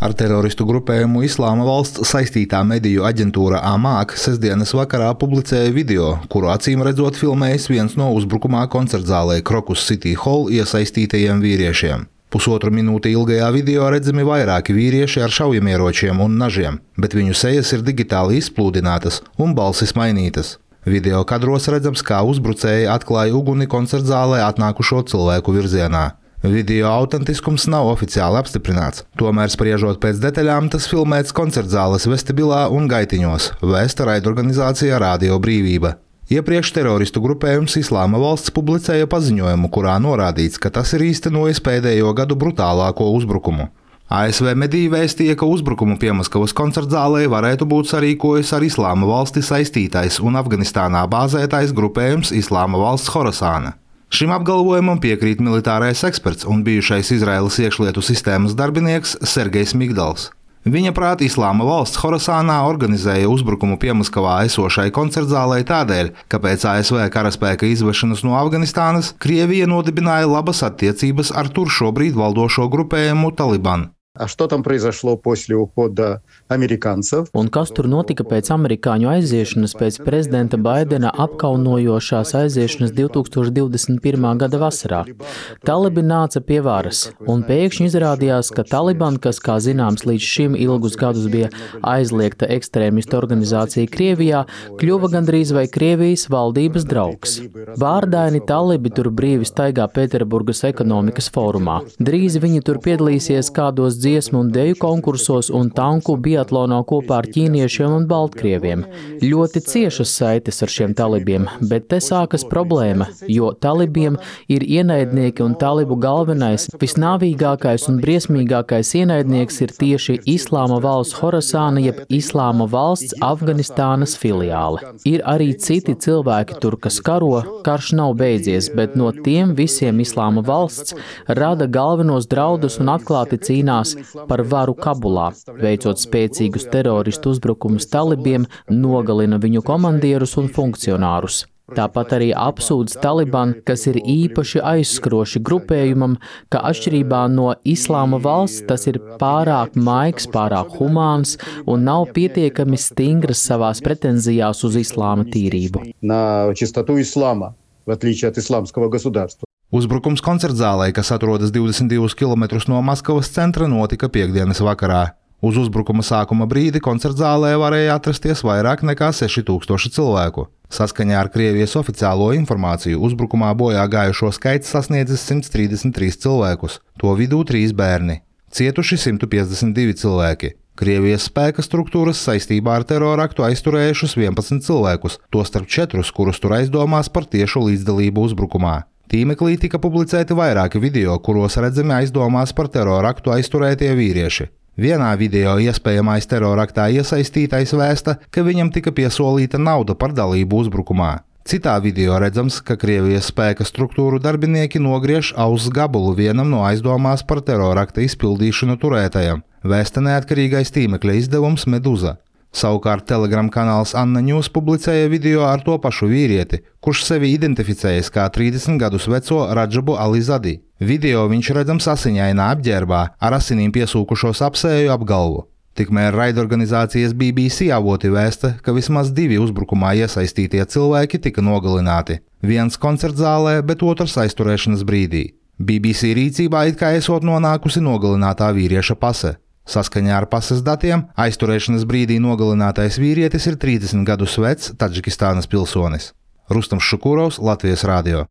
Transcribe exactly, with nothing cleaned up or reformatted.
Ar teroristu grupējumu Islāma valsts saistītā mediju aģentūra Amāk sestdienas vakarā publicēja video, kuru acīm redzot filmējis viens no uzbrukumā koncertzālē Crocus City Hall iesaistītajiem vīriešiem. Pusotru minūti ilgajā video redzami vairāki vīrieši ar šaujamieročiem un nažiem, bet viņu sejas ir digitāli izplūdinātas un balsis mainītas. Video kadros redzams, kā uzbrucēji atklāja uguni koncertzālē atnākušo cilvēku virzienā. Video autentiskums nav oficiāli apstiprināts, tomēr spriežot pēc detaļām, tas filmēts koncertzāles vestibilā un gaitiņos, vēsta raidorganizācija Radio Brīvība. Iepriekš teroristu grupējums Islāma valsts publicēja paziņojumu, kurā norādīts, ka tas ir īstenojis pēdējo gadu brutālāko uzbrukumu. A S V mediji vēstīja, ka uzbrukumu Piemaskavas koncertzālē varētu būt sarīkojis ar Islāma valsti saistītais un Afganistānā bāzētais grupējums Islāma valsts Horasāna. Šim apgalvojumam piekrīt militārais eksperts un bijušais Izraēlas iekšlietu sistēmas darbinieks Sergejs Migdals. Viņa prāt Islāma valsts Horasānā organizēja uzbrukumu Piemaskavā esošai koncertzālei tādēļ, ka pēc A S V karaspēka izvešanas no Afganistānas Krievija nodibināja labas attiecības ar tur šobrīd valdošo grupējumu Taliban. А что там произошло после ухода американцев? Un kas tur notika pēc amerikāņu aiziešanas pēc prezidenta Baidena apkaunojošās aiziešanas divtūkstoš divdesmit pirmā gada vasarā? Talibi nāca pie varas, un pēkšņi izrādījās, ka Taliban, kas, kā zināms, līdz šim ilgus gadus bija aizliegta ekstrēmistu organizācija Krievijā, kļuva gandrīz vai Krievijas valdības draugs. Vārdaini Talibi tur brīvi staigā Pēterburgas ekonomikas fórumā. Drīz viņi tur piedalīsies kādos dziesmu un deju konkursos un tanku biatlonā kopā ar ķīniešiem un baltkrieviem. Ļoti ciešas saites ar šiem talibiem, bet te sākas problēma, jo talibiem ir ienaidnieki un talibu galvenais, visnāvīgākais un briesmīgākais ienaidnieks ir tieši Islāma valsts Horasāna jeb Islāma valsts Afganistānas filiāle. Ir arī citi cilvēki tur, kas karo, karš nav beidzies, bet no tiem visiem Islāma valsts rada galvenos draudus un atklāti cīnās par varu Kabulā, veicot spēcīgus teroristu uzbrukumus talibiem, nogalina viņu komandierus un funkcionārus. Tāpat arī apsūdz Taliban, kas ir īpaši aizskroši grupējumam, ka atšķirībā no Islāma valsts tas ir pārāk maigs, pārāk humāns un nav pietiekami stingras savās pretenzijās uz islāma tīrību. На чистоту ислама, в отличие от исламского государства. Uzbrukums koncertzālē, kas atrodas divdesmit divus kilometrus no Maskavas centra, notika piekdienas vakarā. Uz uzbrukuma sākuma brīdi koncertzālē varēja atrasties vairāk nekā seši tūkstoši cilvēku. Saskaņā ar Krievijas oficiālo informāciju uzbrukumā bojā gājušo skaits sasniedzis simt trīsdesmit trīs cilvēkus, to vidū trīs bērni. Cietuši simt piecdesmit divi cilvēki. Krievijas spēka struktūras saistībā ar teroraktu aizturējušas vienpadsmit cilvēkus, tostarp četrus, kurus tur aizdomās par tiešu līdzdalību uzbrukumā. Tīmeklī tika publicēti vairāki video, kuros redzami aizdomās par teroraktu aizturētie vīrieši. Vienā video iespējamais teroraktā iesaistītais vēsta, ka viņam tika piesolīta nauda par dalību uzbrukumā. Citā video redzams, ka Krievijas spēka struktūru darbinieki nogriež auss gabulu vienam no aizdomās par terorakta izpildīšanu turētajam, vēsta neatkarīgais tīmekļa izdevums Meduza. Savukārt Telegram kanāls Anna News publicēja video ar to pašu vīrieti, kurš sevi identificējas kā trīsdesmit gadus veco Radžabu Alizadi. Video viņš redzams asiņainā apģērbā ar asinīm piesūkušos apsēju ap galvu. Tikmēr raidorganizācijas B B C avoti vēsta, ka vismaz divi uzbrukumā iesaistītie cilvēki tika nogalināti. Viens koncertzālē, bet otrs aizturēšanas brīdī. B B C rīcībā it kā esot nonākusi nogalinātā vīrieša pase. Saskaņā ar pases datiem, aizturēšanas brīdī nogalinātais vīrietis ir trīsdesmit gadus vecs Tadžikistānas pilsonis. Rustams Šukurovs, Latvijas radio.